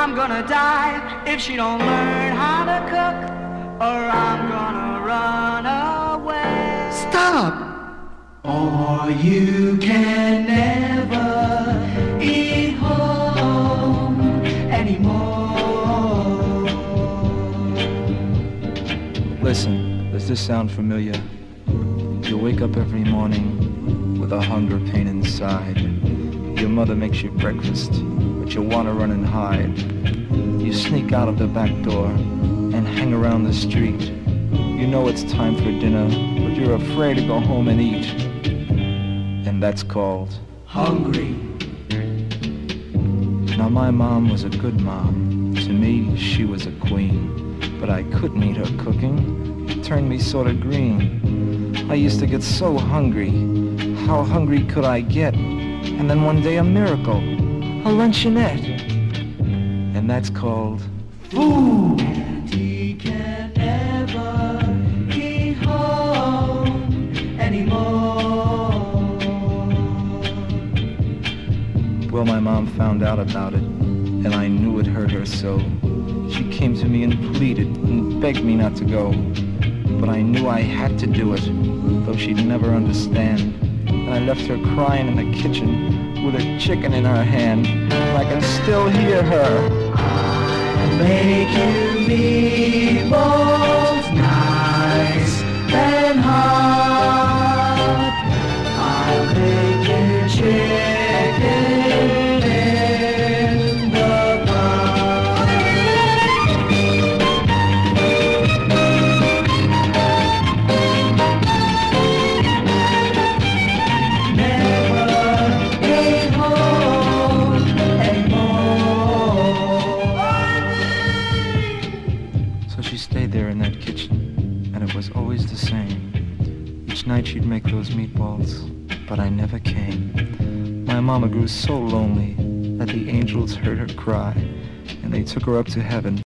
I'm gonna die if she don't learn how to cook, or I'm gonna run away. Stop! Or you can never eat home anymore. Listen, does this sound familiar? You wake up every morning with a hunger pain inside. Your mother makes you breakfast, but you want to run and hide. You sneak out of the back door and hang around the street. You know it's time for dinner, but you're afraid to go home and eat. And that's called hungry. Now my mom was a good mom. To me, she was a queen. But I couldn't eat her cooking. It turned me sort of green. I used to get so hungry. How hungry could I get? And then one day a miracle, a luncheonette. And that's called food. And he can never eat home anymore. Well, my mom found out about it, and I knew it hurt her so. She came to me and pleaded and begged me not to go. But I knew I had to do it, though she'd never understand. And I left her crying in the kitchen with a chicken in her hand, and I can still hear her. I'll make you meatballs nice and hot. I'll make you chicken in the pot. So she stayed there in that kitchen, and it was always the same. Each night she'd make those meatballs, but I never came. My mama grew so lonely that the angels heard her cry, and they took her up to heaven.